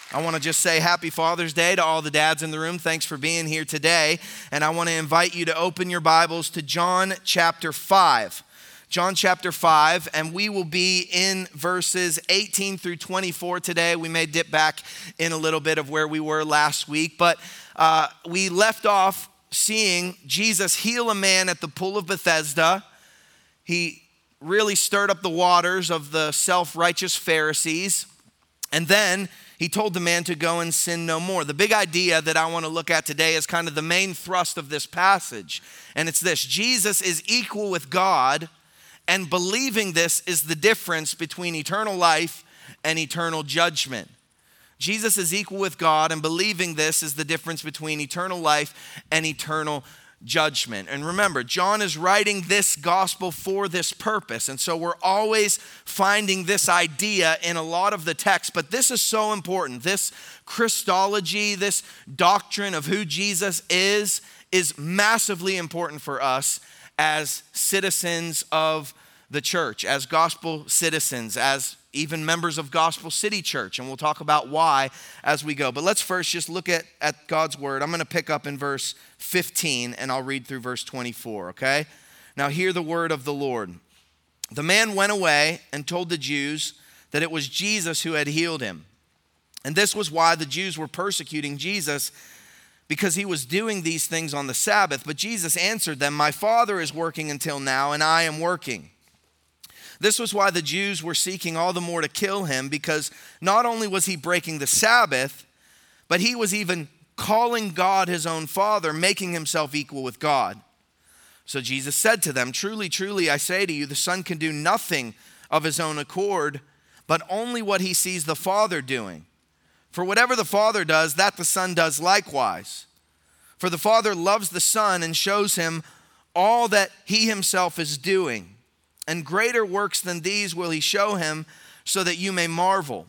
I want to just say happy Father's Day to all the dads in the room. Thanks for being here today. And I want to invite you to open your Bibles to John chapter 5. John chapter 5, and we will be in verses 18 through 24 today. We may dip back in a little bit of where we were last week, but we left off seeing Jesus heal a man at the pool of Bethesda. He really stirred up the waters of the self-righteous Pharisees, and then he told the man to go and sin no more. The big idea that I want to look at today is kind of the main thrust of this passage. And it's this: Jesus is equal with God, and believing this is the difference between eternal life and eternal judgment. Jesus is equal with God, and believing this is the difference between eternal life and eternal judgment. And remember, John is writing this gospel for this purpose. And so we're always finding this idea in a lot of the text, but this is so important. This Christology, this doctrine of who Jesus is massively important for us as citizens of the church, as gospel citizens, as even members of Gospel City Church. And we'll talk about why as we go. But let's first just look at God's word. I'm going to pick up in verse 15 and I'll read through verse 24, okay? Now hear the word of the Lord. The man went away and told the Jews that it was Jesus who had healed him. And this was why the Jews were persecuting Jesus, because he was doing these things on the Sabbath. But Jesus answered them, "My Father is working until now, and I am working." This was why the Jews were seeking all the more to kill him, because not only was he breaking the Sabbath, but he was even calling God his own Father, making himself equal with God. So Jesus said to them, "Truly, truly, I say to you, the Son can do nothing of his own accord, but only what he sees the Father doing. For whatever the Father does, that the Son does likewise. For the Father loves the Son and shows him all that he himself is doing. And greater works than these will he show him, so that you may marvel.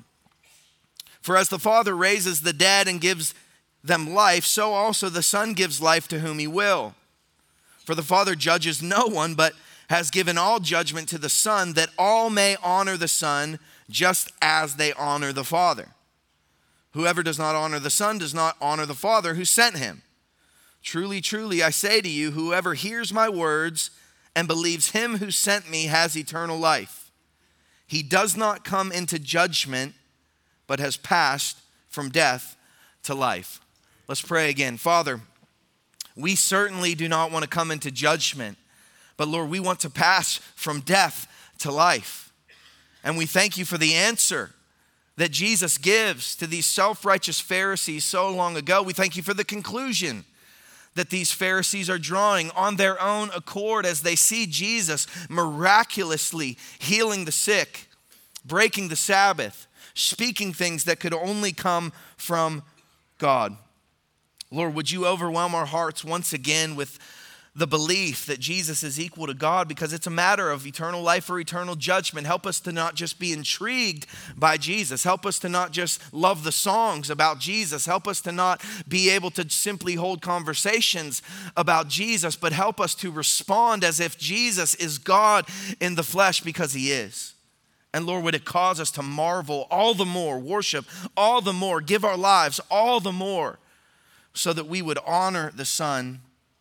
For as the Father raises the dead and gives them life, so also the Son gives life to whom he will. For the Father judges no one, but has given all judgment to the Son, that all may honor the Son just as they honor the Father. Whoever does not honor the Son does not honor the Father who sent him. Truly, truly, I say to you, whoever hears my words and believes him who sent me has eternal life. He does not come into judgment, but has passed from death to life." Let's pray again. Father, we certainly do not want to come into judgment, but Lord, we want to pass from death to life. And we thank you for the answer that Jesus gives to these self-righteous Pharisees so long ago. We thank you for the conclusion that these Pharisees are drawing on their own accord as they see Jesus miraculously healing the sick, breaking the Sabbath, speaking things that could only come from God. Lord, would you overwhelm our hearts once again with the belief that Jesus is equal to God, because it's a matter of eternal life or eternal judgment. Help us to not just be intrigued by Jesus. Help us to not just love the songs about Jesus. Help us to not be able to simply hold conversations about Jesus, but help us to respond as if Jesus is God in the flesh, because he is. And Lord, would it cause us to marvel all the more, worship all the more, give our lives all the more, so that we would honor the Son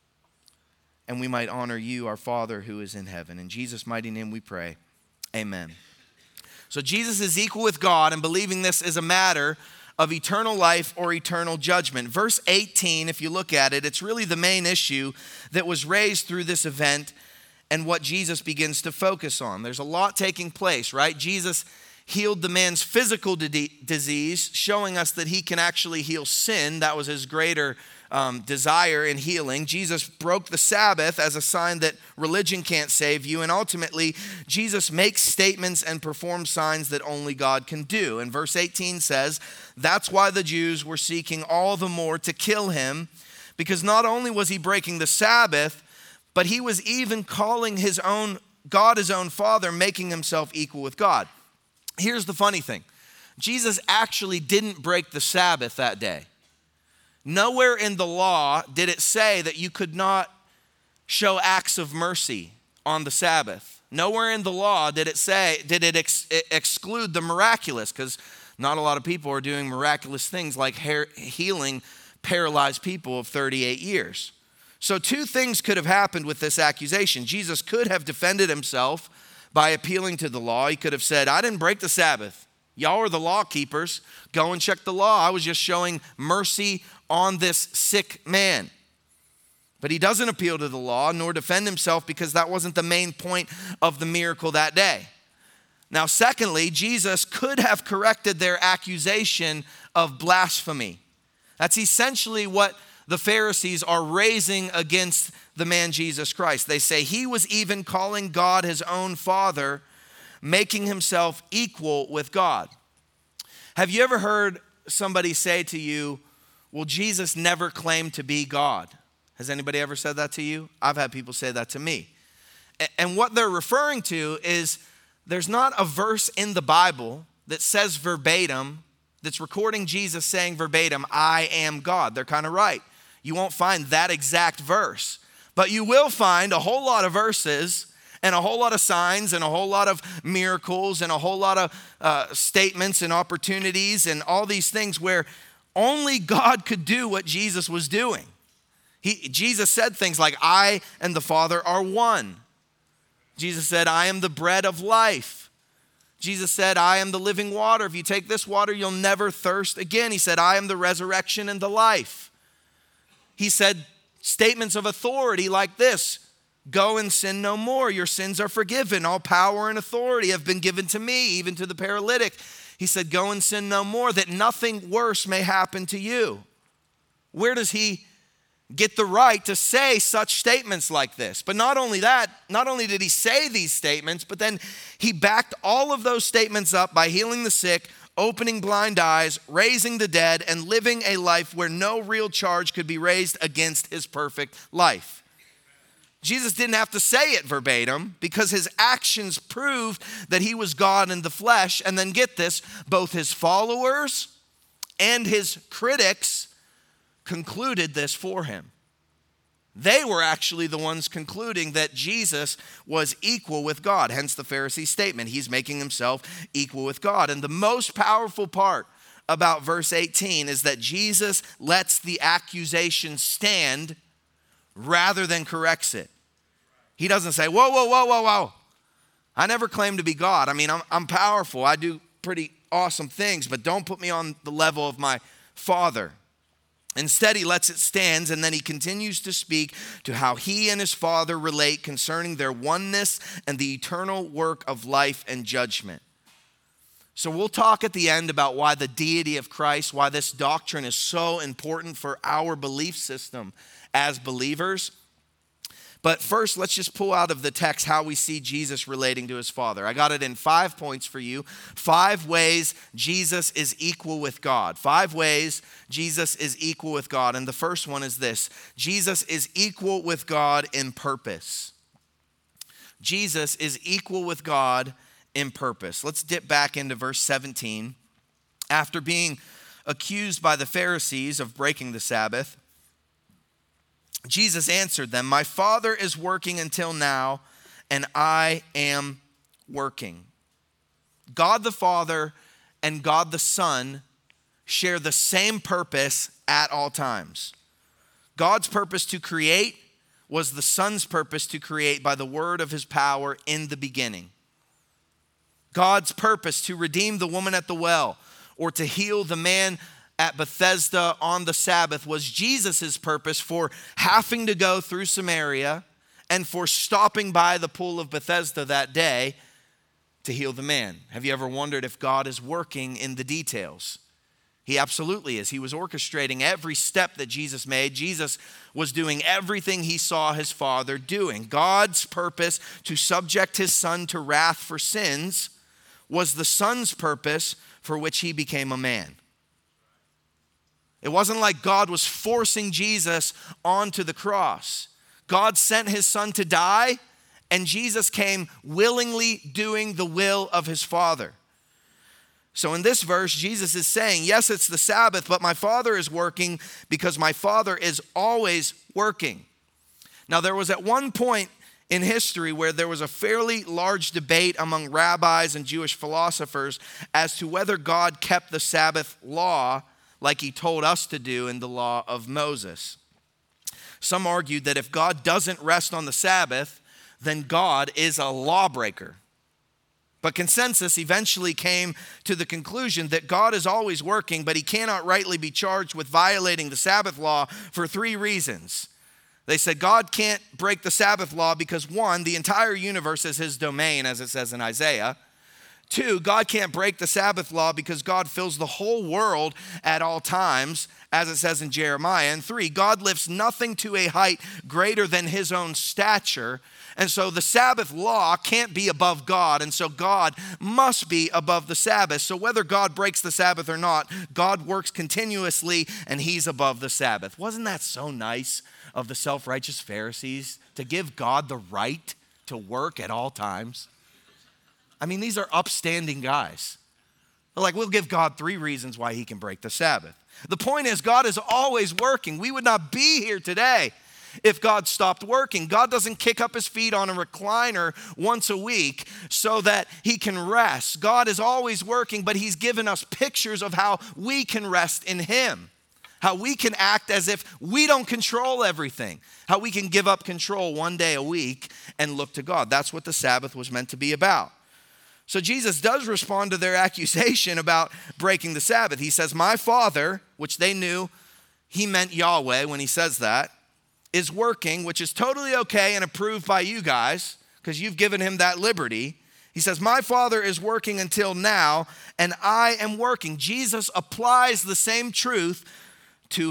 and we might honor you, our Father who is in heaven. In Jesus' mighty name we pray, amen. So Jesus is equal with God, and believing this is a matter of eternal life or eternal judgment. Verse 18, if you look at it, it's really the main issue that was raised through this event and what Jesus begins to focus on. There's a lot taking place, right? Jesus healed the man's physical disease, showing us that he can actually heal sin. That was his greater desire in healing. Jesus broke the Sabbath as a sign that religion can't save you. And ultimately, Jesus makes statements and performs signs that only God can do. And verse 18 says, that's why the Jews were seeking all the more to kill him, because not only was he breaking the Sabbath, but he was even calling his own God his own Father, making himself equal with God. Here's the funny thing. Jesus actually didn't break the Sabbath that day. Nowhere in the law did it say that you could not show acts of mercy on the Sabbath. Nowhere in the law did it exclude the miraculous, because Not a lot of people are doing miraculous things like healing paralyzed people of 38 years. So two things could have happened with this accusation. Jesus could have defended himself by appealing to the law. He could have said, I didn't break the Sabbath. Y'all are the law keepers. Go and check the law. I was just showing mercy on this sick man. But he doesn't appeal to the law nor defend himself because that wasn't the main point of the miracle that day. Now, secondly, Jesus could have corrected their accusation of blasphemy. That's essentially what the Pharisees are raising against the man Jesus Christ. They say he was even calling God his own Father, making himself equal with God. Have you ever heard somebody say to you, well, Jesus never claimed to be God? Has anybody ever said that to you? I've had people say that to me. And what they're referring to is there's not a verse in the Bible that says verbatim, that's recording Jesus saying verbatim, I am God. They're kind of right. You won't find that exact verse, but you will find a whole lot of verses and a whole lot of signs and a whole lot of miracles and a whole lot of statements and opportunities and all these things where only God could do what Jesus was doing. Jesus said things like, I and the Father are one. Jesus said, I am the bread of life. Jesus said, I am the living water. If you take this water, you'll never thirst again. He said, I am the resurrection and the life. He said statements of authority like this, go and sin no more. Your sins are forgiven. All power and authority have been given to me, even to the paralytic. He said, go and sin no more, that nothing worse may happen to you. Where does he get the right to say such statements like this? But not only that, not only did he say these statements, but then he backed all of those statements up by healing the sick, opening blind eyes, raising the dead, and living a life where no real charge could be raised against his perfect life. Jesus didn't have to say it verbatim because his actions proved that he was God in the flesh. And then get this, both his followers and his critics concluded this for him. They were actually the ones concluding that Jesus was equal with God. Hence the Pharisee statement. He's making himself equal with God. And the most powerful part about verse 18 is that Jesus lets the accusation stand rather than corrects it. He doesn't say, whoa, whoa, whoa, whoa, whoa. I never claimed to be God. I mean, I'm powerful. I do pretty awesome things, but don't put me on the level of my Father. Instead, he lets it stand, and then he continues to speak to how he and his Father relate concerning their oneness and the eternal work of life and judgment. So we'll talk at the end about why the deity of Christ, why this doctrine is so important for our belief system as believers. But first, let's just pull out of the text how we see Jesus relating to his Father. I got it in 5 points for you. 5 ways Jesus is equal with God. 5 ways Jesus is equal with God. And the first one is this: Jesus is equal with God in purpose. Jesus is equal with God in purpose. Let's dip back into verse 17. After being accused by the Pharisees of breaking the Sabbath, Jesus answered them, my Father is working until now, and I am working. God the Father and God the Son share the same purpose at all times. God's purpose to create was the Son's purpose to create by the word of his power in the beginning. God's purpose to redeem the woman at the well or to heal the man at Bethesda on the Sabbath was Jesus' purpose for having to go through Samaria and for stopping by the pool of Bethesda that day to heal the man. Have you ever wondered if God is working in the details? He absolutely is. He was orchestrating every step that Jesus made. Jesus was doing everything he saw his Father doing. God's purpose to subject his Son to wrath for sins was the Son's purpose for which he became a man. It wasn't like God was forcing Jesus onto the cross. God sent his Son to die, and Jesus came willingly doing the will of his Father. So in this verse, Jesus is saying, yes, it's the Sabbath, but my Father is working because my Father is always working. Now, there was at one point in history where there was a fairly large debate among rabbis and Jewish philosophers as to whether God kept the Sabbath law like he told us to do in the law of Moses. Some argued that if God doesn't rest on the Sabbath, then God is a lawbreaker. But consensus eventually came to the conclusion that God is always working, but he cannot rightly be charged with violating the Sabbath law for three reasons. They said God can't break the Sabbath law because, one, the entire universe is his domain, as it says in Isaiah. Two, God can't break the Sabbath law because God fills the whole world at all times, as it says in Jeremiah. And three, God lifts nothing to a height greater than his own stature. And so the Sabbath law can't be above God, and so God must be above the Sabbath. So whether God breaks the Sabbath or not, God works continuously and he's above the Sabbath. Wasn't that so nice of the self-righteous Pharisees to give God the right to work at all times? I mean, these are upstanding guys. They're like, we'll give God three reasons why he can break the Sabbath. The point is, God is always working. We would not be here today if God stopped working. God doesn't kick up his feet on a recliner once a week so that he can rest. God is always working, but he's given us pictures of how we can rest in him, how we can act as if we don't control everything, how we can give up control one day a week and look to God. That's what the Sabbath was meant to be about. So Jesus does respond to their accusation about breaking the Sabbath. He says, my Father, which they knew he meant Yahweh when he says that, is working, which is totally okay and approved by you guys because you've given him that liberty. He says, my Father is working until now, and I am working. Jesus applies the same truth to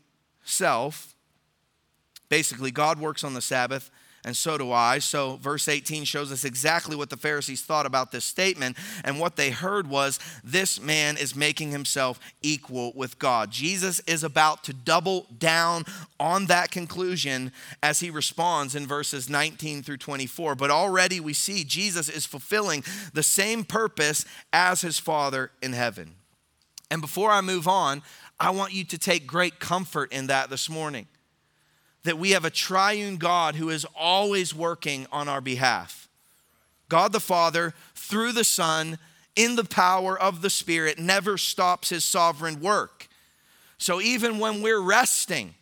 himself. Basically, God works on the Sabbath, and so do I. So verse 18 shows us exactly what the Pharisees thought about this statement. And what they heard was, this man is making himself equal with God. Jesus is about to double down on that conclusion as he responds in verses 19 through 24. But already we see Jesus is fulfilling the same purpose as his Father in heaven. And before I move on, I want you to take great comfort in that this morning, that we have a triune God who is always working on our behalf. God the Father, through the Son, in the power of the Spirit, never stops his sovereign work. So even when we're resting,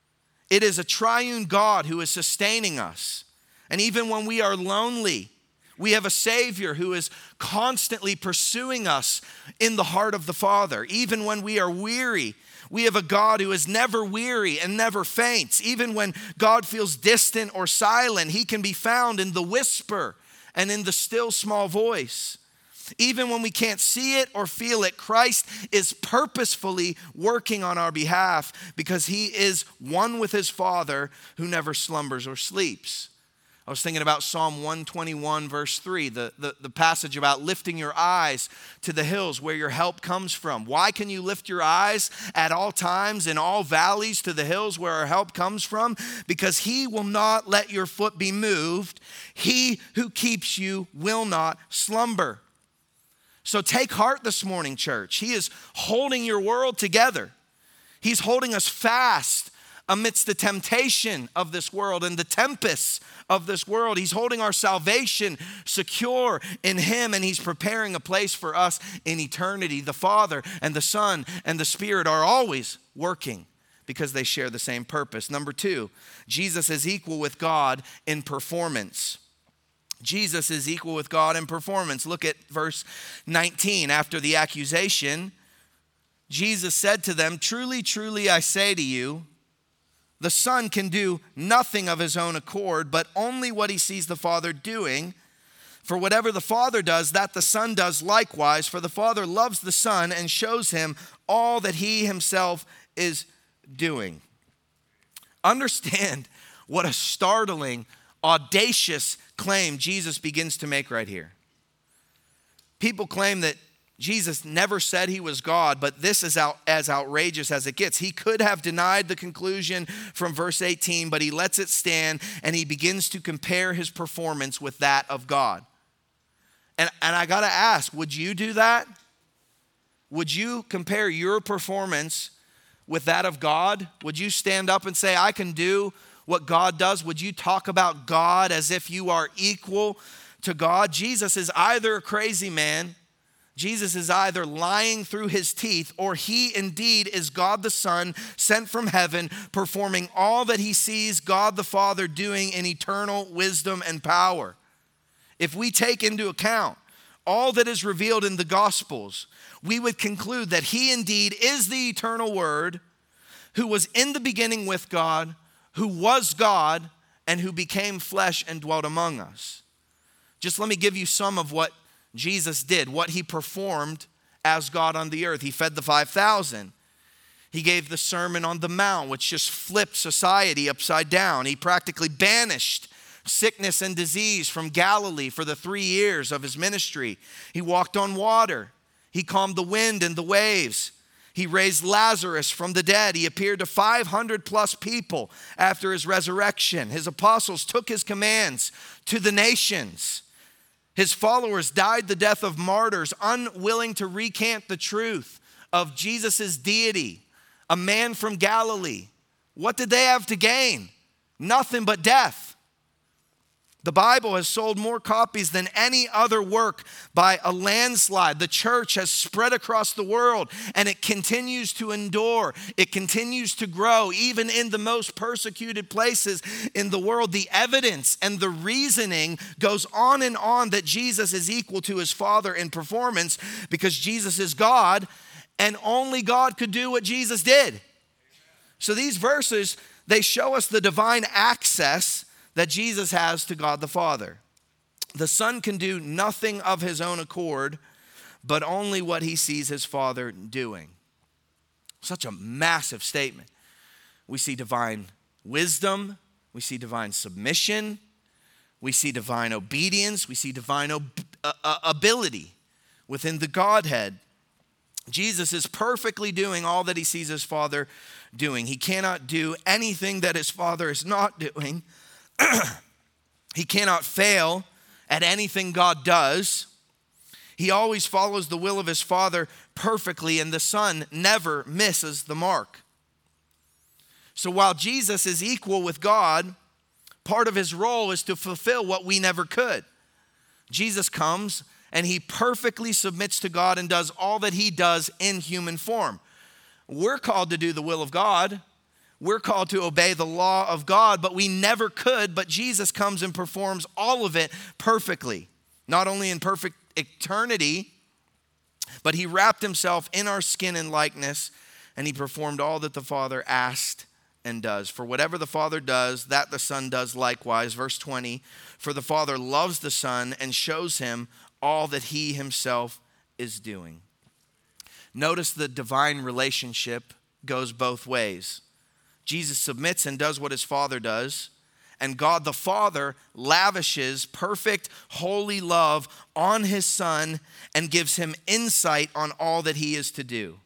it is a triune God who is sustaining us. And even when we are lonely, we have a Savior who is constantly pursuing us in the heart of the Father. Even when we are weary, we have a God who is never weary and never faints. Even when God feels distant or silent, he can be found in the whisper and in the still small voice. Even when we can't see it or feel it, Christ is purposefully working on our behalf because he is one with his Father who never slumbers or sleeps. I was thinking about Psalm 121, verse 3, the passage about lifting your eyes to the hills where your help comes from. Why can you lift your eyes at all times in all valleys to the hills where our help comes from? Because he will not let your foot be moved. He who keeps you will not slumber. So take heart this morning, church. He is holding your world together. He's holding us fast amidst the temptation of this world and the tempests of this world. He's holding our salvation secure in him, and he's preparing a place for us in eternity. The Father and the Son and the Spirit are always working because they share the same purpose. Number two, Jesus is equal with God in performance. Jesus is equal with God in performance. Look at verse 19. After the accusation, Jesus said to them, truly, truly, I say to you, the Son can do nothing of his own accord, but only what he sees the Father doing. For whatever the Father does, that the Son does likewise. For the Father loves the Son and shows him all that he himself is doing. Understand what a startling, audacious claim Jesus begins to make right here. People claim that Jesus never said he was God, but this is as outrageous as it gets. He could have denied the conclusion from verse 18, but he lets it stand and he begins to compare his performance with that of God. And I got to ask, would you do that? Would you compare your performance with that of God? Would you stand up and say, I can do what God does? Would you talk about God as if you are equal to God? Jesus is either a crazy man, Jesus is either lying through his teeth, or he indeed is God the Son, sent from heaven, performing all that he sees God the Father doing in eternal wisdom and power. If we take into account all that is revealed in the Gospels, we would conclude that he indeed is the eternal Word, who was in the beginning with God, who was God, and who became flesh and dwelt among us. Just let me give you some of what Jesus did, what he performed as God on the earth. He fed the 5,000. He gave the Sermon on the Mount, which just flipped society upside down. He practically banished sickness and disease from Galilee for the 3 years of his ministry. He walked on water. He calmed the wind and the waves. He raised Lazarus from the dead. He appeared to 500 plus people after his resurrection. His apostles took his commands to the nations. His followers died the death of martyrs, unwilling to recant the truth of Jesus' deity, a man from Galilee. What did they have to gain? Nothing but death. The Bible has sold more copies than any other work by a landslide. The church has spread across the world, and it continues to endure. It continues to grow, even in the most persecuted places in the world. The evidence and the reasoning goes on and on that Jesus is equal to his Father in performance, because Jesus is God, and only God could do what Jesus did. So these verses, they show us the divine access that Jesus has to God the Father. The Son can do nothing of his own accord, but only what he sees his Father doing. Such a massive statement. We see divine wisdom, we see divine submission, we see divine obedience, we see divine ability within the Godhead. Jesus is perfectly doing all that he sees his Father doing. He cannot do anything that his Father is not doing. He cannot fail at anything God does. He always follows the will of his Father perfectly, and the Son never misses the mark. So while Jesus is equal with God, part of his role is to fulfill what we never could. Jesus comes and he perfectly submits to God and does all that he does in human form. We're called to do the will of God. We're called to obey the law of God, but we never could. But Jesus comes and performs all of it perfectly. Not only in perfect eternity, but he wrapped himself in our skin and likeness, and he performed all that the Father asked and does. For whatever the Father does, that the Son does likewise. Verse 20, for the Father loves the Son and shows him all that he himself is doing. Notice the divine relationship goes both ways. Jesus submits and does what his Father does, and God the Father lavishes perfect, holy love on his Son and gives him insight on all that he is to do.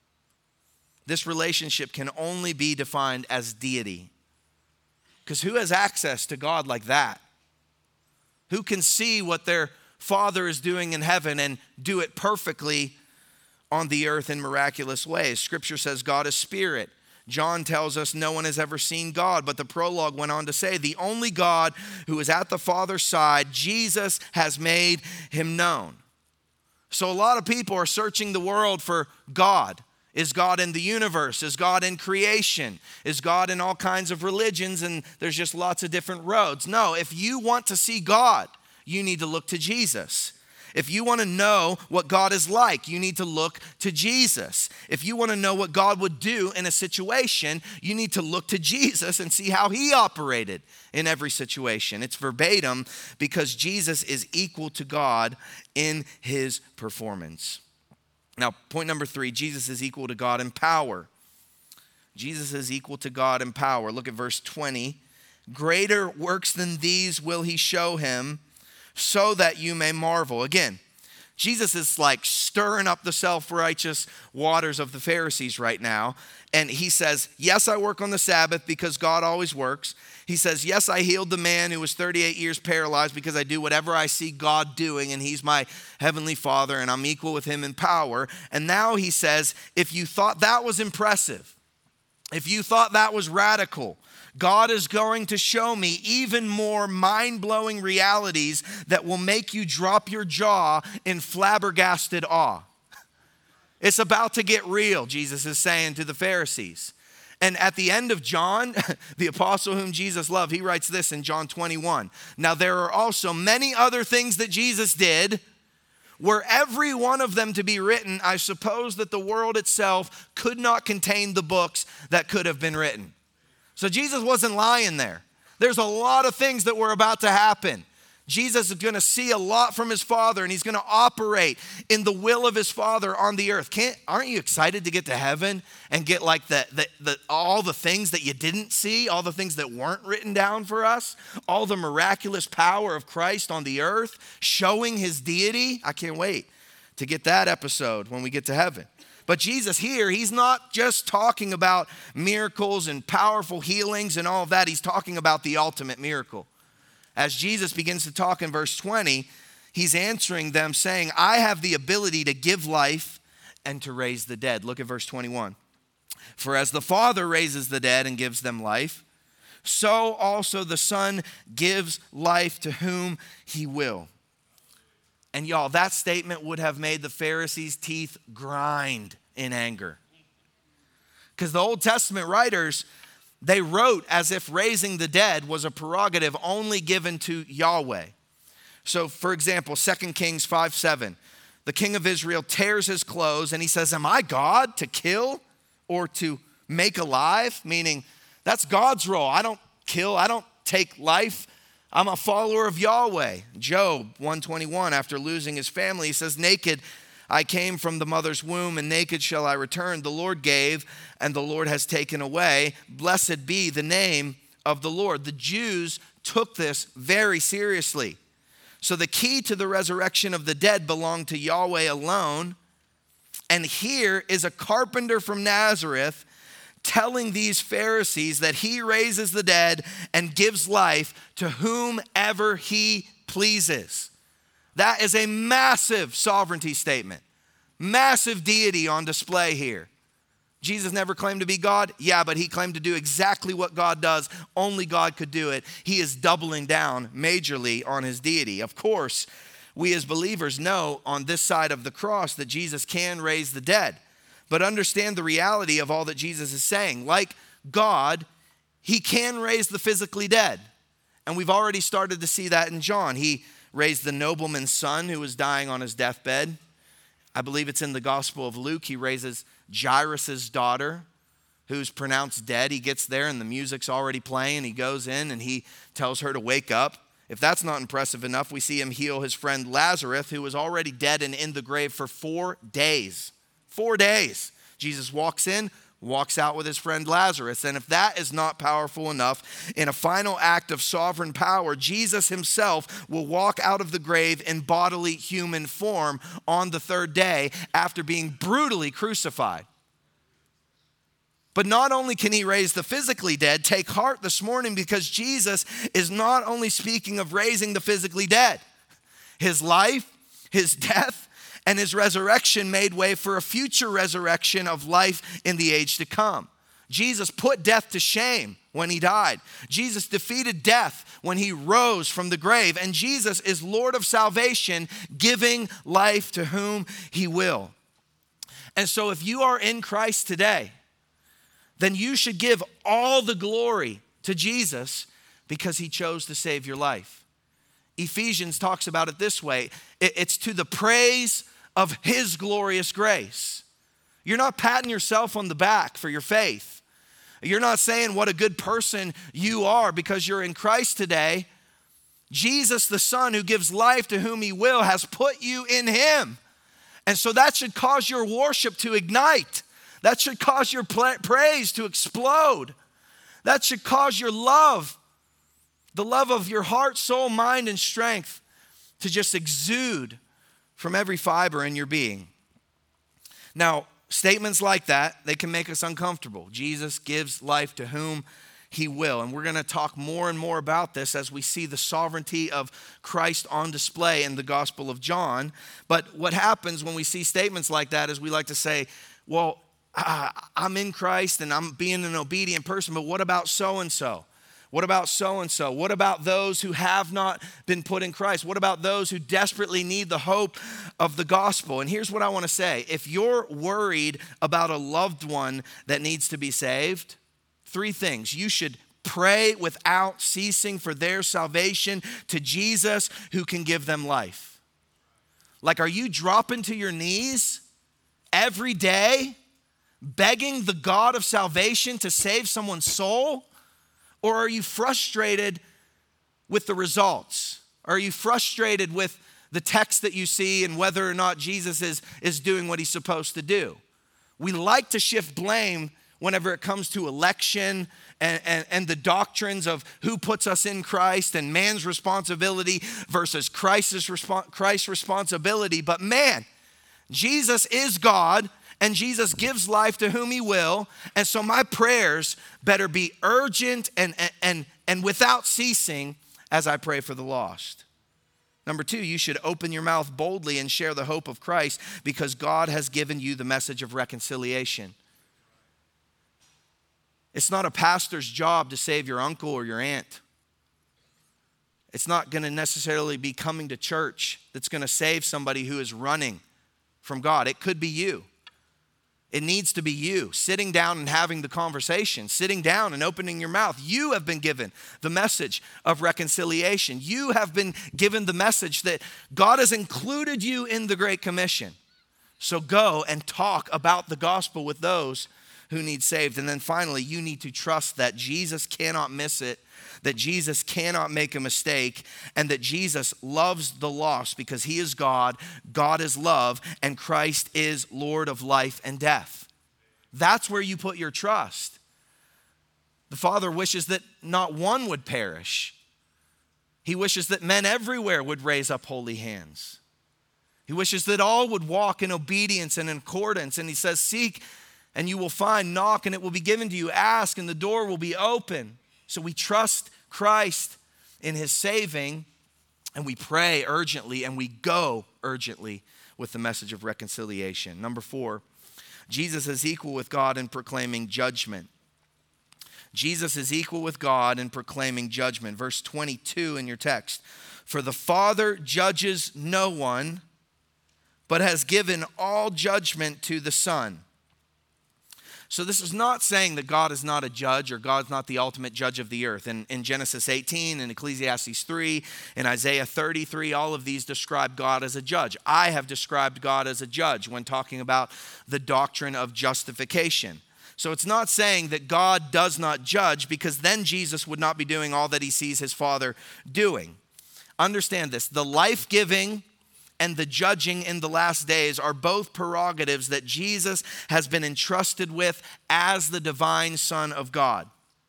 This relationship can only be defined as deity. Because who has access to God like that? Who can see what their Father is doing in heaven and do it perfectly on the earth in miraculous ways? Scripture says God is spirit. John tells us no one has ever seen God, but the prologue went on to say the only God who is at the Father's side, Jesus has made him known. So a lot of people are searching the world for God. Is God in the universe? Is God in creation? Is God in all kinds of religions? And there's just lots of different roads. No, if you want to see God, you need to look to Jesus. If you want to know what God is like, you need to look to Jesus. If you want to know what God would do in a situation, you need to look to Jesus and see how he operated in every situation. It's verbatim because Jesus is equal to God in his performance. Now, point number 3, Jesus is equal to God in power. Jesus is equal to God in power. Look at verse 20. Greater works than these will he show him, so that you may marvel. Again, Jesus is like stirring up the self-righteous waters of the Pharisees right now. And he says, yes, I work on the Sabbath because God always works. He says, yes, I healed the man who was 38 years paralyzed because I do whatever I see God doing, and he's my heavenly Father, and I'm equal with him in power. And now he says, if you thought that was impressive, If you thought that was radical, God is going to show me even more mind-blowing realities that will make you drop your jaw in flabbergasted awe. It's about to get real, Jesus is saying to the Pharisees. And at the end of John, the apostle whom Jesus loved, he writes this in John 21. Now there are also many other things that Jesus did. Were every one of them to be written, I suppose that the world itself could not contain the books that could have been written. So Jesus wasn't lying there. There's a lot of things that were about to happen. Jesus is going to see a lot from his Father, and he's going to operate in the will of his Father on the earth. Aren't you excited to get to heaven and get like all the things that you didn't see, all the things that weren't written down for us, all the miraculous power of Christ on the earth, showing his deity? I can't wait to get that episode when we get to heaven. But Jesus here, he's not just talking about miracles and powerful healings and all of that. He's talking about the ultimate miracle. As Jesus begins to talk in verse 20, he's answering them saying, I have the ability to give life and to raise the dead. Look at verse 21. For as the Father raises the dead and gives them life, so also the Son gives life to whom he will. And y'all, that statement would have made the Pharisees' teeth grind in anger. Because the Old Testament writers, they wrote as if raising the dead was a prerogative only given to Yahweh. So, for example, 2 Kings 5:7, the king of Israel tears his clothes and he says, am I God to kill or to make alive? Meaning, that's God's role. I don't kill, I don't take life. I'm a follower of Yahweh. Job 121, after losing his family, he says, naked I came from the mother's womb, and naked shall I return. The Lord gave, and the Lord has taken away. Blessed be the name of the Lord. The Jews took this very seriously. So the key to the resurrection of the dead belonged to Yahweh alone. And here is a carpenter from Nazareth telling these Pharisees that he raises the dead and gives life to whomever he pleases. That is a massive sovereignty statement. Massive deity on display here. Jesus never claimed to be God. Yeah, but he claimed to do exactly what God does. Only God could do it. He is doubling down majorly on his deity. Of course, we as believers know on this side of the cross that Jesus can raise the dead. But understand the reality of all that Jesus is saying. Like God, he can raise the physically dead. And we've already started to see that in John. He raised the nobleman's son who was dying on his deathbed. I believe it's in the Gospel of Luke. He raises Jairus' daughter who's pronounced dead. He gets there and the music's already playing. He goes in and he tells her to wake up. If that's not impressive enough, we see him heal his friend Lazarus, who was already dead and in the grave for 4 days. 4 days. Jesus walks in, walks out with his friend Lazarus. And if that is not powerful enough, in a final act of sovereign power, Jesus himself will walk out of the grave in bodily human form on the 3rd day after being brutally crucified. But not only can he raise the physically dead, take heart this morning, because Jesus is not only speaking of raising the physically dead. His life, his death, and his resurrection made way for a future resurrection of life in the age to come. Jesus put death to shame when he died. Jesus defeated death when he rose from the grave. And Jesus is Lord of salvation, giving life to whom he will. And so if you are in Christ today, then you should give all the glory to Jesus because he chose to save your life. Ephesians talks about it this way. It's to the praise of his glorious grace. You're not patting yourself on the back for your faith. You're not saying what a good person you are because you're in Christ today. Jesus, the Son who gives life to whom he will, has put you in him. And so that should cause your worship to ignite. That should cause your praise to explode. That should cause your love, the love of your heart, soul, mind, and strength to just exude from every fiber in your being. Now, statements like that, they can make us uncomfortable. Jesus gives life to whom he will. And we're going to talk more and more about this as we see the sovereignty of Christ on display in the Gospel of John. But what happens when we see statements like that is we like to say, well, I'm in Christ and I'm being an obedient person, but what about so-and-so? What about so-and-so? What about those who have not been put in Christ? What about those who desperately need the hope of the gospel? And here's what I want to say. If you're worried about a loved one that needs to be saved, 3 things. You should pray without ceasing for their salvation to Jesus who can give them life. Like, are you dropping to your knees every day begging the God of salvation to save someone's soul? Or are you frustrated with the results? Are you frustrated with the text that you see and whether or not Jesus is doing what he's supposed to do? We like to shift blame whenever it comes to election and the doctrines of who puts us in Christ and man's responsibility versus Christ's responsibility. But man, Jesus is God, and Jesus gives life to whom he will. And so my prayers better be urgent and without ceasing as I pray for the lost. Number 2, you should open your mouth boldly and share the hope of Christ because God has given you the message of reconciliation. It's not a pastor's job to save your uncle or your aunt. It's not going to necessarily be coming to church that's going to save somebody who is running from God. It could be you. It needs to be you sitting down and having the conversation, sitting down and opening your mouth. You have been given the message of reconciliation. You have been given the message that God has included you in the Great Commission. So go and talk about the gospel with those who need saved. And then finally, you need to trust that Jesus cannot miss it, that Jesus cannot make a mistake, and that Jesus loves the lost because he is God, God is love, and Christ is Lord of life and death. That's where you put your trust. The Father wishes that not one would perish. He wishes that men everywhere would raise up holy hands. He wishes that all would walk in obedience and in accordance. And he says, seek and you will find, knock and it will be given to you, ask and the door will be open. So we trust Christ in his saving, and we pray urgently, and we go urgently with the message of reconciliation. Number 4, Jesus is equal with God in proclaiming judgment. Jesus is equal with God in proclaiming judgment. Verse 22 in your text. For the Father judges no one, but has given all judgment to the Son. So this is not saying that God is not a judge or God's not the ultimate judge of the earth. In Genesis 18, in Ecclesiastes 3, in Isaiah 33, all of these describe God as a judge. I have described God as a judge when talking about the doctrine of justification. So it's not saying that God does not judge, because then Jesus would not be doing all that he sees his Father doing. Understand this, the life-giving and the judging in the last days are both prerogatives that Jesus has been entrusted with as the divine Son of God.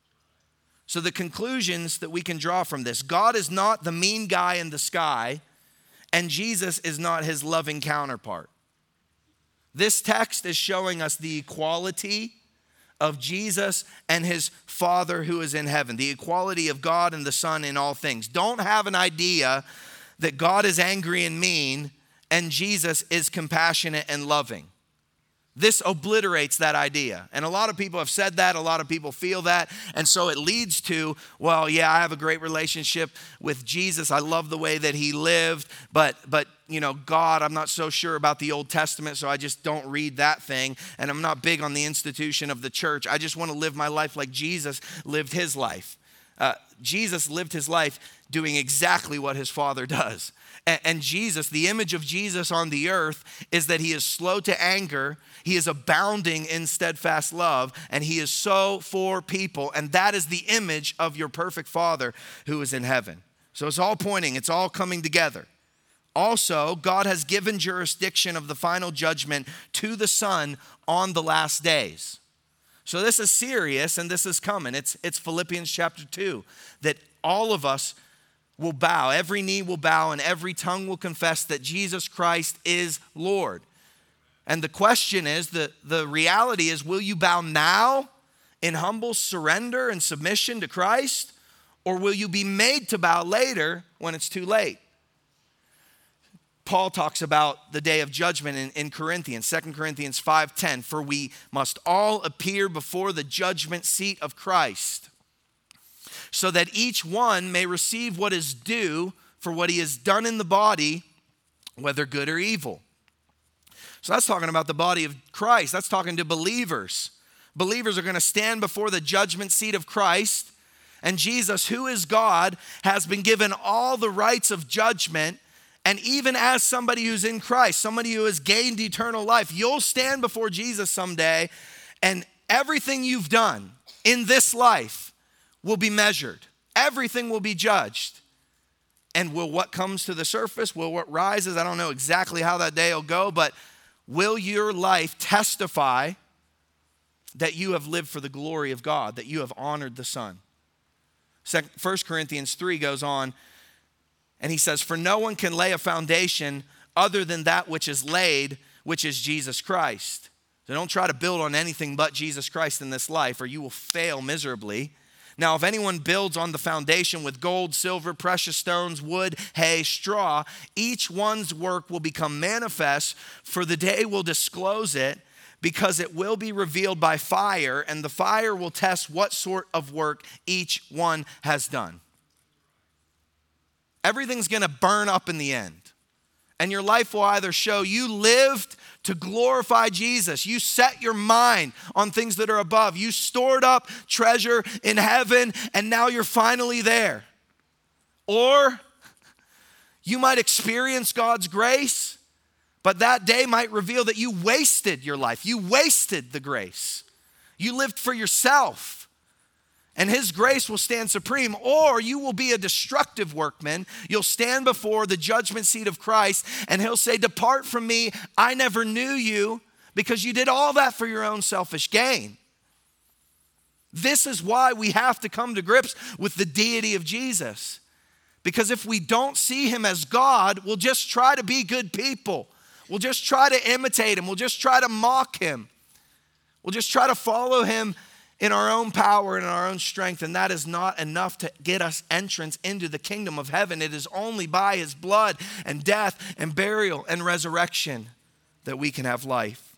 So the conclusions that we can draw from this: God is not the mean guy in the sky, and Jesus is not his loving counterpart. This text is showing us the equality of Jesus and his Father who is in heaven, the equality of God and the Son in all things. Don't have an idea that God is angry and mean and Jesus is compassionate and loving. This obliterates that idea. And a lot of people have said that, a lot of people feel that, and so it leads to, well, yeah, I have a great relationship with Jesus. I love the way that he lived, but you know, God, I'm not so sure about the Old Testament, so I just don't read that thing, and I'm not big on the institution of the church. I just want to live my life like Jesus lived his life. Jesus lived his life doing exactly what his Father does. And Jesus, the image of Jesus on the earth is that he is slow to anger, he is abounding in steadfast love, and he is so for people. And that is the image of your perfect Father who is in heaven. So it's all pointing, it's all coming together. Also, God has given jurisdiction of the final judgment to the Son on the last days. So this is serious, and this is coming. It's Philippians chapter 2, that all of us will bow, every knee will bow, and every tongue will confess that Jesus Christ is Lord. And the question is, the reality is, will you bow now in humble surrender and submission to Christ, or will you be made to bow later when it's too late? Paul talks about the day of judgment in Corinthians, 2 Corinthians 5:10, for we must all appear before the judgment seat of Christ, so that each one may receive what is due for what he has done in the body, whether good or evil. So that's talking about the body of Christ. That's talking to believers. Believers are going to stand before the judgment seat of Christ, and Jesus, who is God, has been given all the rights of judgment. And even as somebody who's in Christ, somebody who has gained eternal life, you'll stand before Jesus someday, and everything you've done in this life will be measured. Everything will be judged. And will what comes to the surface, will what rises, I don't know exactly how that day will go, but will your life testify that you have lived for the glory of God, that you have honored the Son? 1 Corinthians 3 goes on, and he says, for no one can lay a foundation other than that which is laid, which is Jesus Christ. So don't try to build on anything but Jesus Christ in this life, or you will fail miserably. Now, if anyone builds on the foundation with gold, silver, precious stones, wood, hay, straw, each one's work will become manifest, for the day will disclose it, because it will be revealed by fire, and the fire will test what sort of work each one has done. Everything's going to burn up in the end. And your life will either show you lived to glorify Jesus. You set your mind on things that are above. You stored up treasure in heaven, and now you're finally there. Or you might experience God's grace, but that day might reveal that you wasted your life. You wasted the grace. You lived for yourself. And his grace will stand supreme, or you will be a destructive workman. You'll stand before the judgment seat of Christ, and he'll say, depart from me, I never knew you, because you did all that for your own selfish gain. This is why we have to come to grips with the deity of Jesus. Because if we don't see him as God, we'll just try to be good people. We'll just try to imitate him. We'll just try to mock him. We'll just try to follow him in our own power and in our own strength, and that is not enough to get us entrance into the kingdom of heaven. It is only by his blood and death and burial and resurrection that we can have life.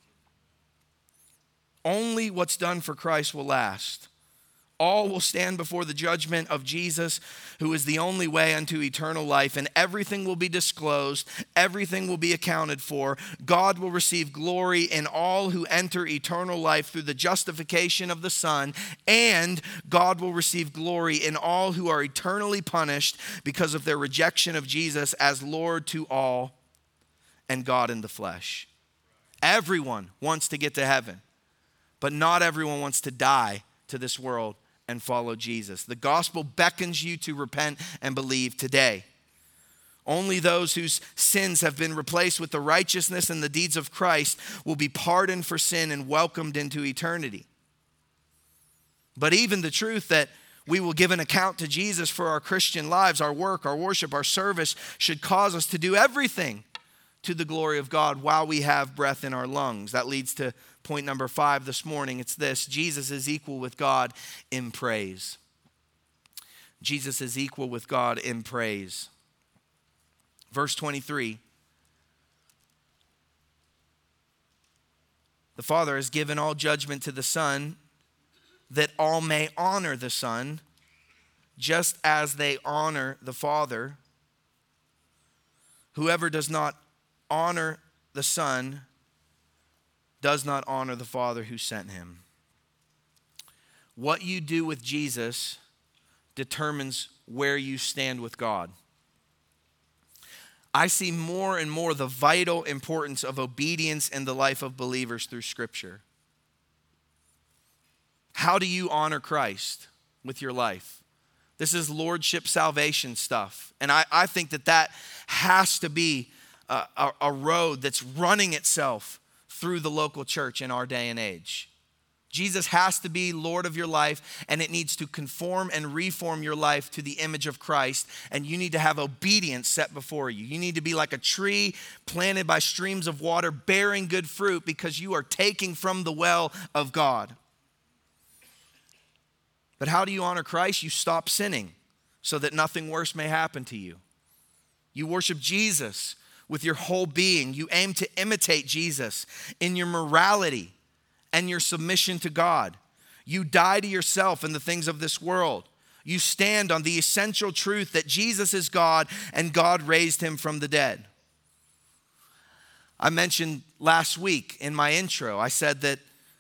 Only what's done for Christ will last. All will stand before the judgment of Jesus, who is the only way unto eternal life, and everything will be disclosed. Everything will be accounted for. God will receive glory in all who enter eternal life through the justification of the Son, and God will receive glory in all who are eternally punished because of their rejection of Jesus as Lord to all and God in the flesh. Everyone wants to get to heaven, but not everyone wants to die to this world and follow Jesus. The gospel beckons you to repent and believe today. Only those whose sins have been replaced with the righteousness and the deeds of Christ will be pardoned for sin and welcomed into eternity. But even the truth that we will give an account to Jesus for our Christian lives, our work, our worship, our service, should cause us to do everything to the glory of God while we have breath in our lungs. That leads to point number 5 this morning. It's this: Jesus is equal with God in praise. Jesus is equal with God in praise. Verse 23. The Father has given all judgment to the Son, that all may honor the Son, just as they honor the Father. Whoever does not honor the Son does not honor the Father who sent him. What you do with Jesus determines where you stand with God. I see more and more the vital importance of obedience in the life of believers through Scripture. How do you honor Christ with your life? This is lordship salvation stuff. And I think that has to be a road that's running itself through the local church in our day and age. Jesus has to be Lord of your life, and it needs to conform and reform your life to the image of Christ, and you need to have obedience set before you. You need to be like a tree planted by streams of water, bearing good fruit, because you are taking from the well of God. But how do you honor Christ? You stop sinning so that nothing worse may happen to you. You worship Jesus with your whole being. You aim to imitate Jesus in your morality and your submission to God. You die to yourself and the things of this world. You stand on the essential truth that Jesus is God and God raised him from the dead. I mentioned last week in my intro, I said that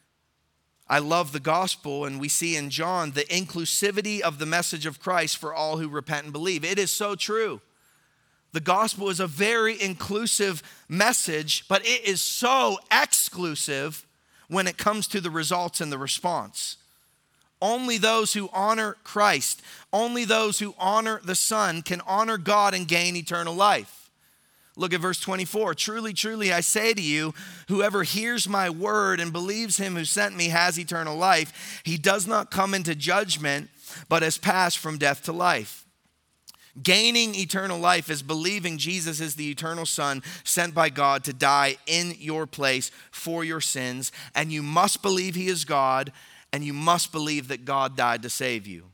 I love the gospel, and we see in John the inclusivity of the message of Christ for all who repent and believe. It is so true. The gospel is a very inclusive message, but it is so exclusive when it comes to the results and the response. Only those who honor Christ, only those who honor the Son can honor God and gain eternal life. Look at verse 24. Truly, truly, I say to you, whoever hears my word and believes him who sent me has eternal life. He does not come into judgment, but has passed from death to life. Gaining eternal life is believing Jesus is the eternal Son sent by God to die in your place for your sins. And you must believe he is God, and you must believe that God died to save you.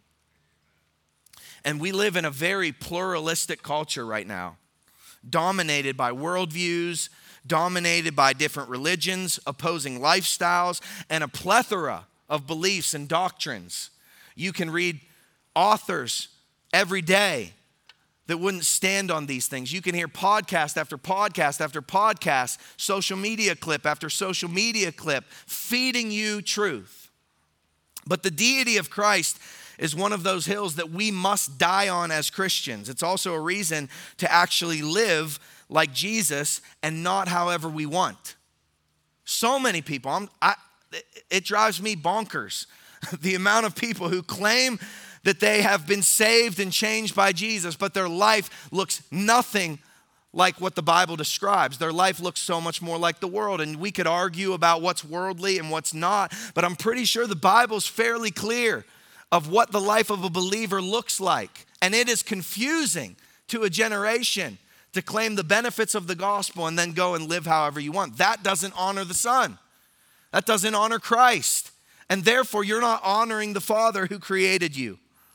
And we live in a very pluralistic culture right now, dominated by worldviews, dominated by different religions, opposing lifestyles, and a plethora of beliefs and doctrines. You can read authors every day that wouldn't stand on these things. You can hear podcast after podcast after podcast, social media clip after social media clip, feeding you truth. But the deity of Christ is one of those hills that we must die on as Christians. It's also a reason to actually live like Jesus and not however we want. So many people, it drives me bonkers. The amount of people who claim that they have been saved and changed by Jesus, but their life looks nothing like what the Bible describes. Their life looks so much more like the world, and we could argue about what's worldly and what's not, but I'm pretty sure the Bible's fairly clear of what the life of a believer looks like. And it is confusing to a generation to claim the benefits of the gospel and then go and live however you want. That doesn't honor the Son. That doesn't honor Christ. And therefore, you're not honoring the Father who created you.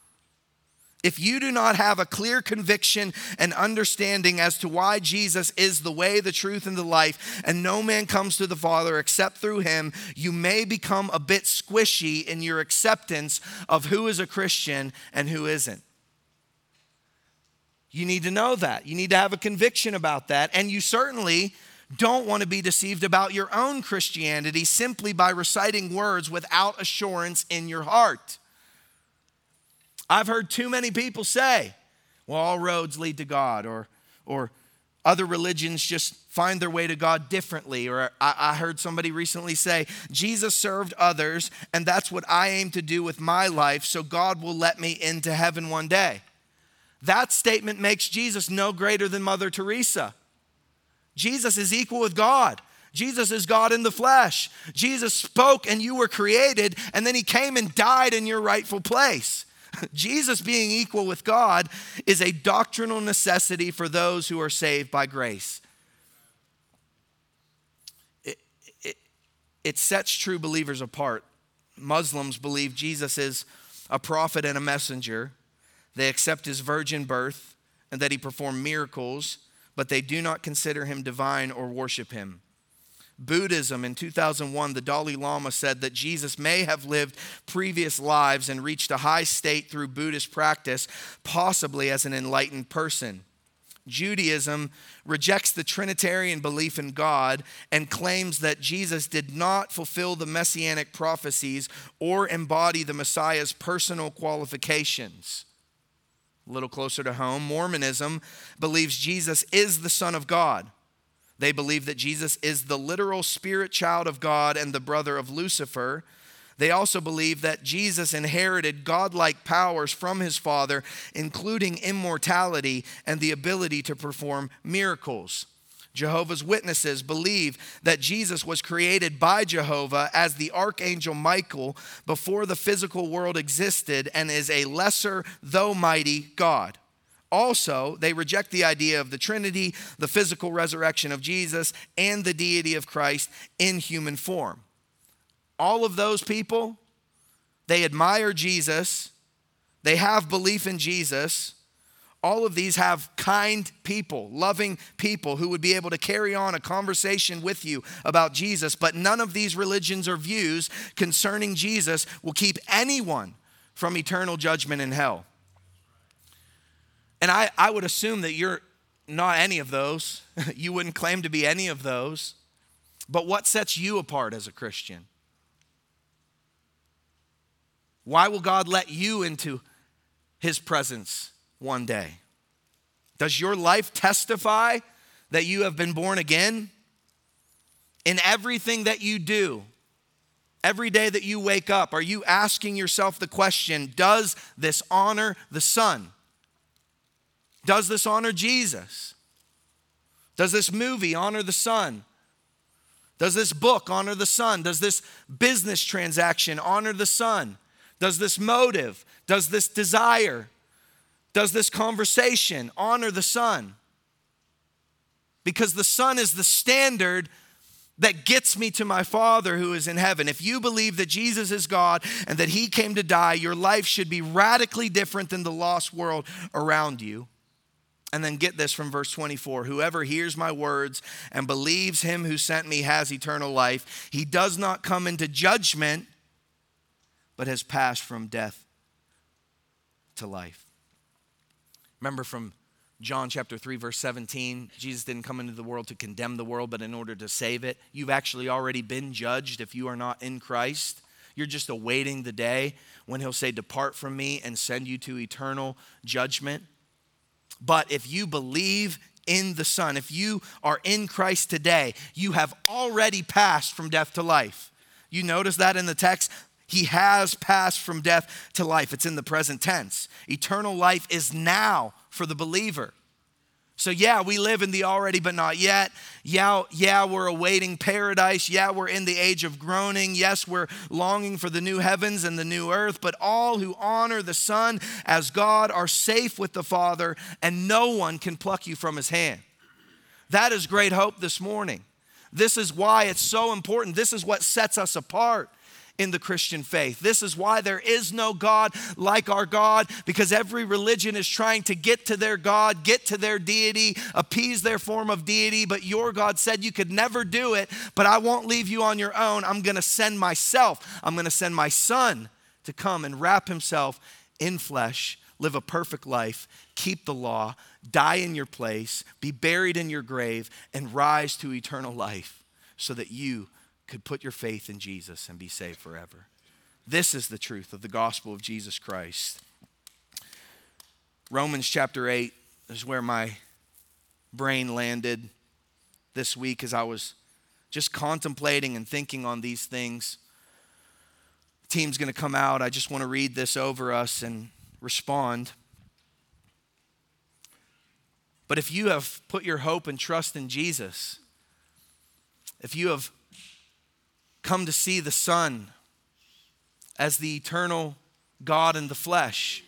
If you do not have a clear conviction and understanding as to why Jesus is the way, the truth, and the life, and no man comes to the Father except through him, you may become a bit squishy in your acceptance of who is a Christian and who isn't. You need to know that. You need to have a conviction about that. And you certainly don't want to be deceived about your own Christianity simply by reciting words without assurance in your heart. I've heard too many people say, well, all roads lead to God, or other religions just find their way to God differently. Or I heard somebody recently say, Jesus served others, and that's what I aim to do with my life, so God will let me into heaven one day. That statement makes Jesus no greater than Mother Teresa. Jesus is equal with God. Jesus is God in the flesh. Jesus spoke and you were created, and then he came and died in your rightful place. Jesus being equal with God is a doctrinal necessity for those who are saved by grace. It sets true believers apart. Muslims believe Jesus is a prophet and a messenger. They accept his virgin birth and that he performed miracles, but they do not consider him divine or worship him. Buddhism, in 2001, the Dalai Lama said that Jesus may have lived previous lives and reached a high state through Buddhist practice, possibly as an enlightened person. Judaism rejects the Trinitarian belief in God and claims that Jesus did not fulfill the messianic prophecies or embody the Messiah's personal qualifications. A little closer to home, Mormonism believes Jesus is the Son of God. They believe that Jesus is the literal spirit child of God and the brother of Lucifer. They also believe that Jesus inherited godlike powers from his Father, including immortality and the ability to perform miracles. Jehovah's Witnesses believe that Jesus was created by Jehovah as the archangel Michael before the physical world existed and is a lesser, though mighty, God. Also, they reject the idea of the Trinity, the physical resurrection of Jesus, and the deity of Christ in human form. All of those people, they admire Jesus, they have belief in Jesus, All of these have kind people, loving people who would be able to carry on a conversation with you about Jesus, but none of these religions or views concerning Jesus will keep anyone from eternal judgment in hell. And I would assume that you're not any of those. You wouldn't claim to be any of those. But what sets you apart as a Christian? Why will God let you into his presence one day? Does your life testify that you have been born again? In everything that you do, every day that you wake up, are you asking yourself the question, does this honor the Son? Does this honor Jesus? Does this movie honor the Son? Does this book honor the Son? Does this business transaction honor the Son? Does this motive, does this desire, does this conversation honor the Son? Because the Son is the standard that gets me to my Father who is in heaven. If you believe that Jesus is God and that he came to die, your life should be radically different than the lost world around you. And then get this from verse 24. Whoever hears my words and believes him who sent me has eternal life. He does not come into judgment, but has passed from death to life. Remember from John chapter 3, verse 17, Jesus didn't come into the world to condemn the world, but in order to save it. You've actually already been judged if you are not in Christ. You're just awaiting the day when he'll say, depart from me, and send you to eternal judgment. But if you believe in the Son, if you are in Christ today, you have already passed from death to life. You notice that in the text? He has passed from death to life. It's in the present tense. Eternal life is now for the believer. So yeah, we live in the already but not yet. Yeah, we're awaiting paradise. Yeah, we're in the age of groaning. Yes, we're longing for the new heavens and the new earth. But all who honor the Son as God are safe with the Father, and no one can pluck you from his hand. That is great hope this morning. This is why it's so important. This is what sets us apart in the Christian faith. This is why there is no God like our God, because every religion is trying to get to their God, get to their deity, appease their form of deity, but your God said you could never do it, but I won't leave you on your own. I'm going to send myself. I'm going to send my Son to come and wrap himself in flesh, live a perfect life, keep the law, die in your place, be buried in your grave, and rise to eternal life so that you could put your faith in Jesus and be saved forever. This is the truth of the gospel of Jesus Christ. Romans chapter 8 is where my brain landed this week as I was just contemplating and thinking on these things. The team's going to come out. I just want to read this over us and respond. But if you have put your hope and trust in Jesus, if you have come to see the Son as the eternal God in the flesh,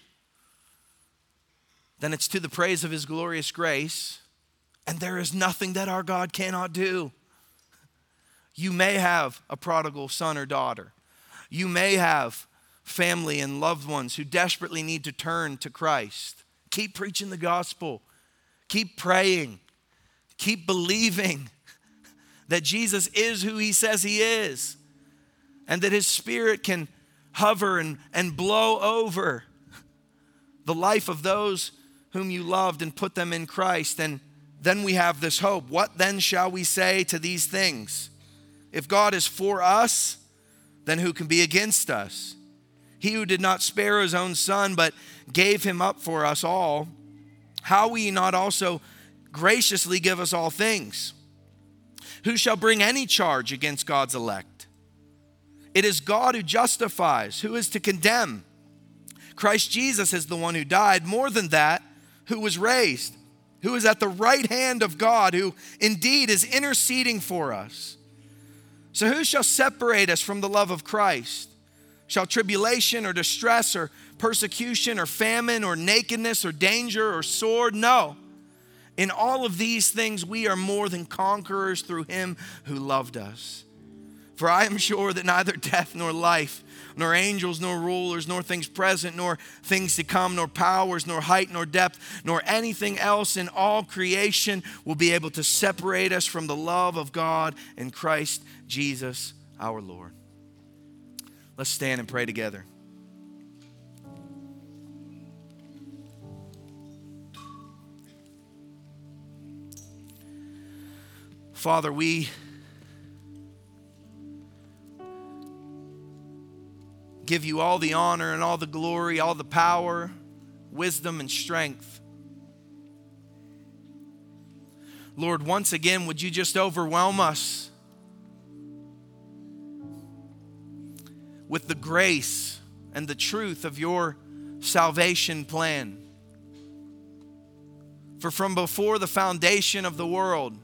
then it's to the praise of his glorious grace, and there is nothing that our God cannot do. You may have a prodigal son or daughter. You may have family and loved ones who desperately need to turn to Christ. Keep preaching the gospel. Keep praying. Keep believing that Jesus is who he says he is, and that his Spirit can hover and blow over the life of those whom you loved and put them in Christ. And then we have this hope. What then shall we say to these things? If God is for us, then who can be against us? He who did not spare his own Son, but gave him up for us all, how will he not also graciously give us all things? Who shall bring any charge against God's elect? It is God who justifies. Who is to condemn? Christ Jesus is the one who died. More than that, who was raised, who is at the right hand of God, who indeed is interceding for us. So who shall separate us from the love of Christ? Shall tribulation or distress or persecution or famine or nakedness or danger or sword? No. In all of these things, we are more than conquerors through him who loved us. For I am sure that neither death nor life, nor angels, nor rulers, nor things present, nor things to come, nor powers, nor height, nor depth, nor anything else in all creation will be able to separate us from the love of God in Christ Jesus our Lord. Let's stand and pray together. Father, we give you all the honor and all the glory, all the power, wisdom, and strength. Lord, once again, would you just overwhelm us with the grace and the truth of your salvation plan? For from before the foundation of the world,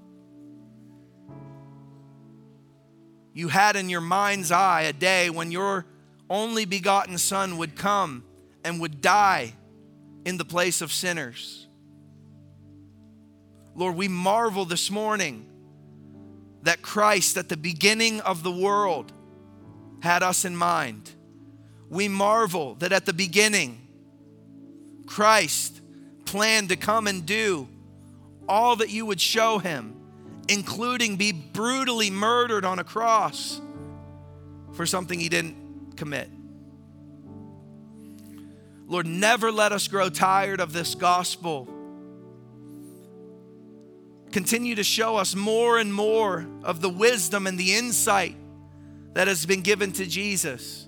you had in your mind's eye a day when your only begotten Son would come and would die in the place of sinners. Lord, we marvel this morning that Christ at the beginning of the world had us in mind. We marvel that at the beginning, Christ planned to come and do all that you would show him, including be brutally murdered on a cross for something he didn't commit. Lord, never let us grow tired of this gospel. Continue to show us more and more of the wisdom and the insight that has been given to Jesus.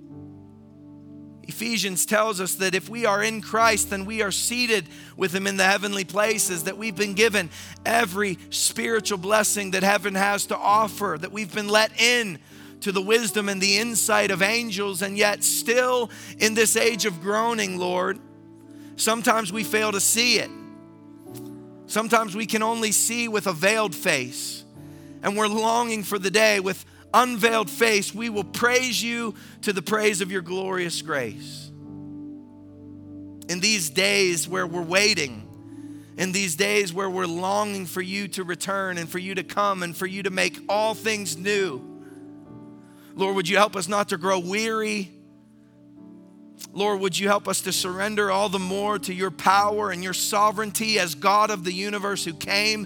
Ephesians tells us that if we are in Christ, then we are seated with him in the heavenly places, that we've been given every spiritual blessing that heaven has to offer, that we've been let in to the wisdom and the insight of angels. And yet still in this age of groaning, Lord, sometimes we fail to see it. Sometimes we can only see with a veiled face, and we're longing for the day with unveiled face we will praise you to the praise of your glorious grace. In these days where we're waiting, in these days where we're longing for you to return and for you to come and for you to make all things new, Lord, would you help us not to grow weary? Lord, would you help us to surrender all the more to your power and your sovereignty as God of the universe who came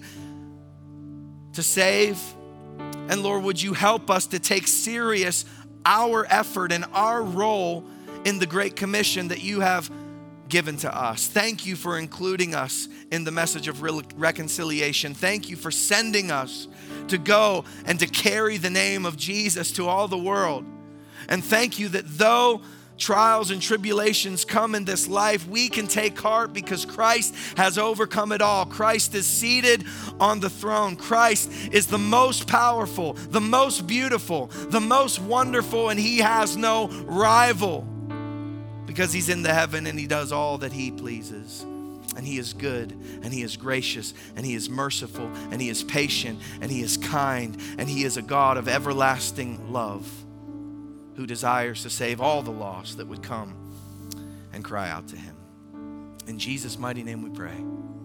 to save? And Lord, would you help us to take serious our effort and our role in the Great Commission that you have given to us. Thank you for including us in the message of reconciliation. Thank you for sending us to go and to carry the name of Jesus to all the world. And thank you that though trials and tribulations come in this life, we can take heart because Christ has overcome it all. Christ is seated on the throne. Christ is the most powerful, the most beautiful, the most wonderful, and he has no rival because he's in the heaven and he does all that he pleases. And he is good, and he is gracious, and he is merciful, and he is patient, and he is kind, and he is a God of everlasting love who desires to save all the lost that would come and cry out to him. In Jesus' mighty name we pray.